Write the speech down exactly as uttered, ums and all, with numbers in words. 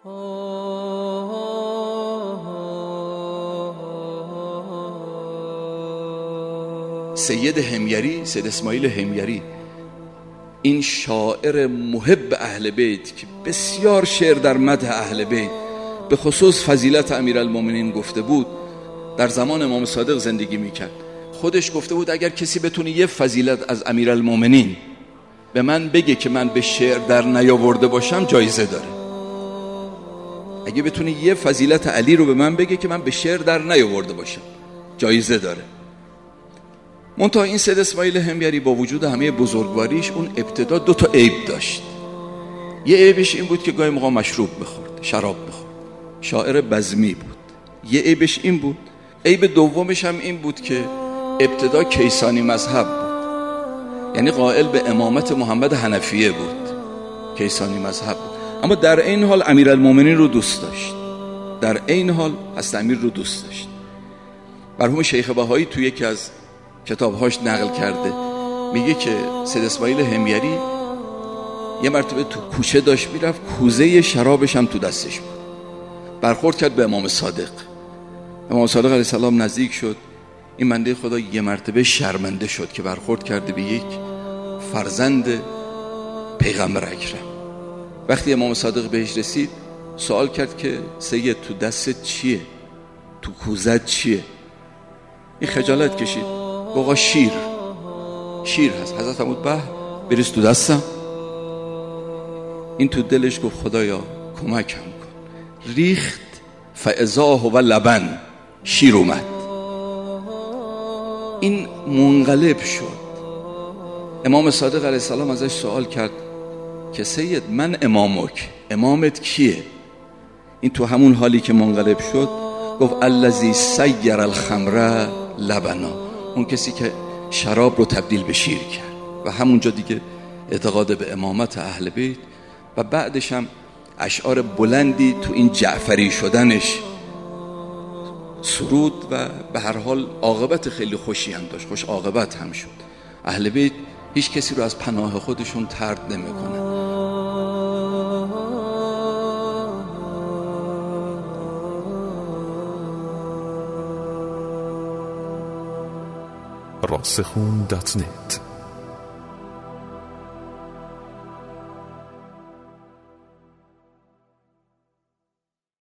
سید حمیری، سید اسماعیل حمیری، این شاعر محب اهل بیت که بسیار شعر در مدح اهل بیت به خصوص فضیلت امیرالمومنین گفته بود، در زمان امام صادق زندگی میکرد. خودش گفته بود اگر کسی بتونه یه فضیلت از امیرالمومنین به من بگه که من به شعر در نیاورده باشم جایزه داره. اگه بتونه یه فضیلت علی رو به من بگه که من به شعر در نیاورده باشم جایزه داره. منتها این سید اسماعیل حمیری با وجود همه بزرگواریش اون ابتدا دو تا عیب داشت. یه عیبش این بود که گاهی موقع مشروب می‌خورد، شراب می‌خورد، شاعر بزمی بود. یه عیبش این بود. عیب دومش هم این بود که ابتدا کیسانی مذهب بود، یعنی قائل به امامت محمد حنفیه بود، کیسانی مذهب بود. اما در این حال امیرالمومنین رو دوست داشت، در این حال حضرت امیر رو دوست داشت. مرحوم شیخ بهایی توی یکی از کتابهاش نقل کرده، میگه که سید اسماعیل حمیری یه مرتبه تو کوچه داشت میرفت، کوزه شرابش هم تو دستش بود. برخورد کرد به امام صادق. امام صادق علیه السلام نزدیک شد. این بنده خدا یه مرتبه شرمنده شد که برخورد کرده به یک فرزند پیغمبر اکرم. وقتی امام صادق بهش رسید سوال کرد که سید تو دستت چیه؟ تو کوزت چیه؟ این خجالت کشید، آقا شیر شیر هست. حضرت فرمود به بریز تو دستم. این تو دلش گفت خدایا کمکم کن. ریخت فاذا هو لبن، شیر اومد. این منقلب شد. امام صادق علیه السلام ازش سوال کرد که سید من امامک، امامت کیه؟ این تو همون حالی که منقلب شد گفت الذی سیر الخمر لبنا، اون کسی که شراب رو تبدیل به شیر کرد. و همونجا دیگه اعتقاد به امامت اهل بیت و بعدش هم اشعار بلندی تو این جعفری شدنش سرود و به هر حال عاقبت خیلی خوشی هم داشت، خوش عاقبت هم شد. اهل بیت هیچ کسی رو از پناه خودشون طرد نمیکنه. راسخون دات نت